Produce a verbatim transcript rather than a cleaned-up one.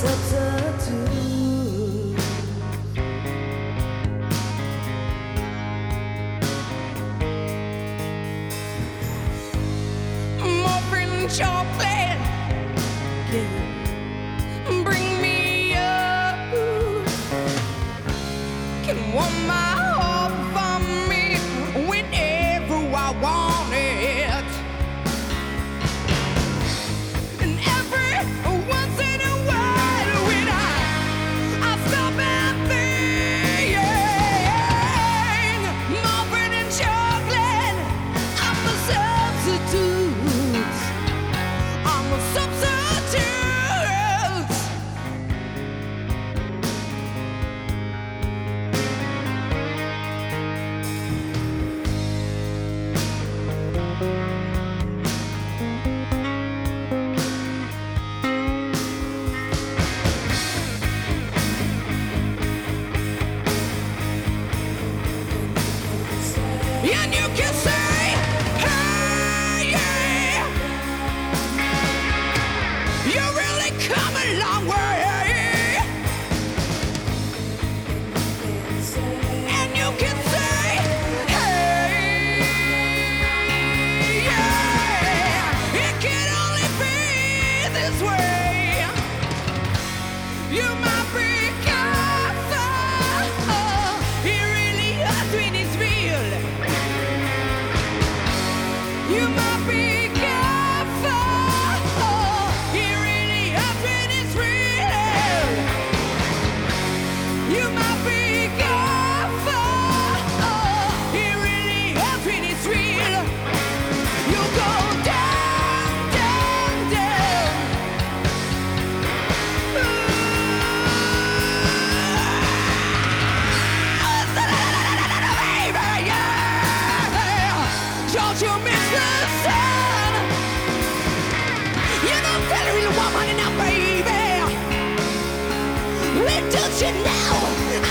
substitute. Morphine chocolate, Yeah. bring me up. Can warm my heart for me whenever I want it. And every once in a while when I, I stop and think, morphine and chocolate, I'm a substitute. I'm a substitute. And you can say, hey, yeah, you really come a long way. And you can say, hey, yeah, it can only be this way. You might be careful, it really hurts when it's real. You might be careful, it really hurts when it's real. You might be careful, it really hurts when it's real. You go down, down, down. Baby, yeah. Don't you miss the sun? You know, tell her you want money now, baby. Well, don't you know?